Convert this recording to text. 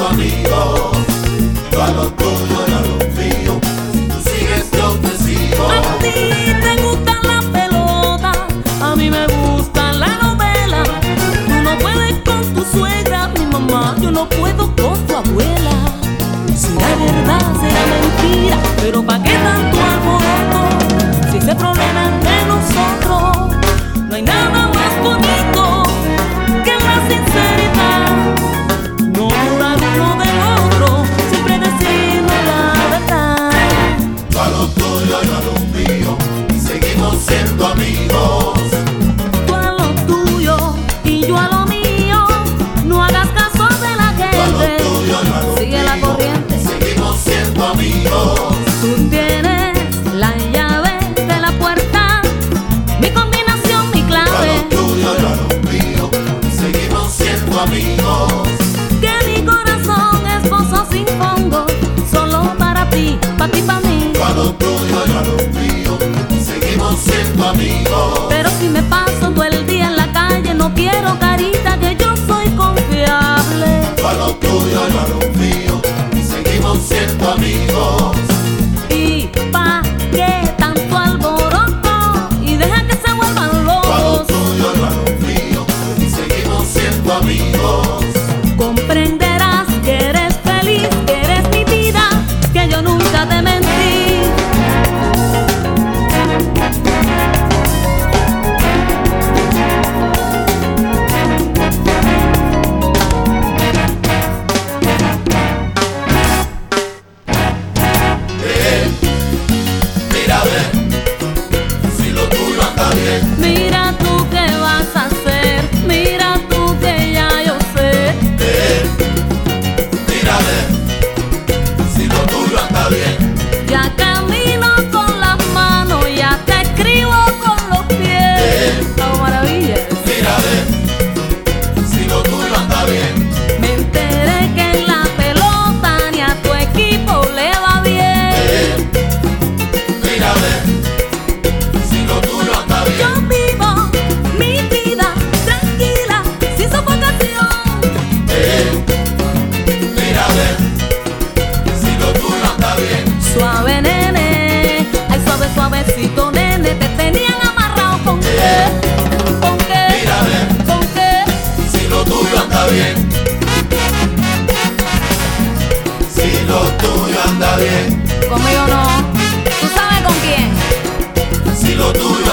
amigos. Yo a lo tuyo y a lo mío. Si tú sigues, yo te sigo. A ti te gusta la pelota, a mí me gusta la novela. Tú no puedes con tu suegra, mi mamá, yo no puedo con tu abuela. Será verdad, será mentira, pero ¿pa' qué tanto alboroto? Si ese problema es de nosotros, no hay nada más bonito que la sinceridad. No dudar uno del otro, siempre decimos la verdad. Yo a lo tuyo y a lo mío, y seguimos siendo amigos. Tú a lo tuyo y yo a lo mío, no hagas caso de la Yo a lo gente, tuyo y a lo sigue la mío, corriente. seguimos siendo amigos. Tú tienes la llave de la puerta, mi combinación, mi Yo a lo clave. tuyo y a lo mío, y seguimos siendo amigos. Que mi corazón es pozo sin fondo, solo para ti, pa' ti, pa' mí. Yo a lo tuyo y a lo mío, y seguimos siendo amigos. Pero si me paso todo el día en la calle, no quiero carita, que yo soy confiable. Yo a lo tuyo y a lo mío, y seguimos siendo amigos. Y pa' qué tanto alboroto, y deja que se vuelvan Yo a lo locos. tuyo y a lo mío, y seguimos siendo amigos. Comprenderás que eres feliz, que eres mi vida, que yo nunca te mentí. Mira a ver si lo tuyo anda bien. Mira tú qué vas a hacer, mira tú que ya yo sé. Mira a ver si lo tuyo anda bien. Ya camino con las manos, ya te escribo con los pies. ¡Oh, maravilla! Mira a ver si lo tuyo anda bien. Me enteré que en la pelota ni a tu equipo le va bien. Mira a ver si lo tuyo anda bien. Yo vivo mi vida tranquila, sin sofocación. Mira a ver si lo tuyo anda bien. Suave nene, ay suave suavecito nene, te tenían amarrado con qué, con qué, Mira a ver con qué. si lo tuyo anda bien. Si lo tuyo anda bien. Conmigo no, tú sabes con quién. Si lo tuyo